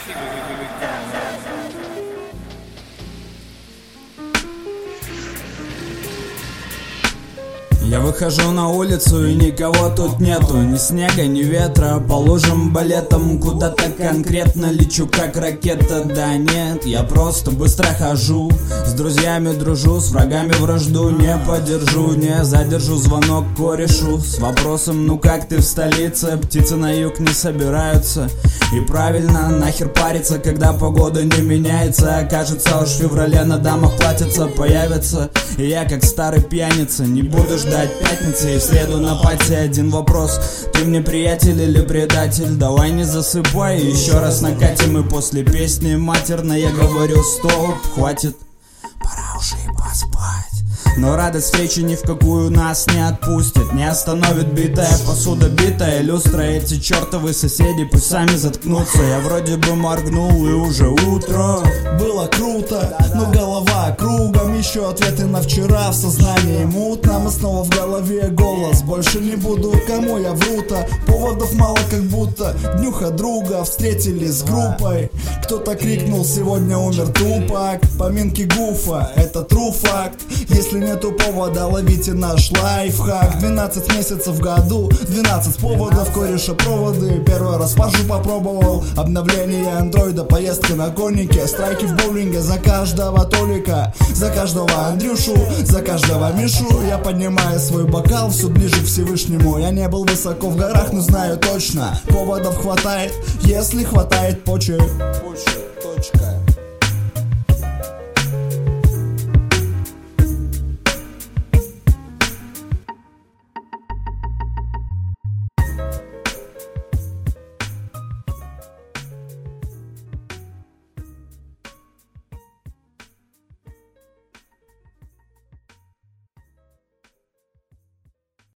Я выхожу на улицу и никого тут нету. Ни снега, ни ветра, по лужам балетом куда-то конкретно лечу как ракета. Да нет, я просто быстро хожу, с друзьями дружу, с врагами вражду не подержу. Не задержу звонок корешу с вопросом: ну как ты в столице? Птицы на юг не собираются. И правильно, нахер париться, когда погода не меняется. Кажется, уж в феврале на дамах платьица появится. И я как старый пьяница не буду ждать пятницы и в среду на пати. Один вопрос: ты мне приятель или предатель? Давай не засыпай, еще раз накатим. И после песни матерной я говорю: стоп, хватит, пора уже и поспать. Но радость встречи ни в какую нас не отпустит. Не остановит битая посуда, битая люстра. Эти чертовы соседи пусть сами заткнутся. Я вроде бы моргнул и уже утро. Было круто, но голова кругом. Еще ответы на вчера в сознании мутном. И снова в голове голос: больше не буду, кому я вру-то. Поводов мало, как будто днюха друга встретились с группой. Кто-то крикнул: сегодня умер Тупак. Поминки Гуфа, это true факт. Если нету повода, ловите наш лайфхак. 12 месяцев в году, 12 поводов, кореша проводы. Первый раз Пашу попробовал. Обновление андроида, поездка на коннике. Страйки в боулинге за каждого Толика, за каждого Андрюшу, за каждого Мишу. Я поднимаю свой бокал все ближе к Всевышнему. Я не был высоко в горах, но знаю точно: поводов хватает, если хватает почек. Точка.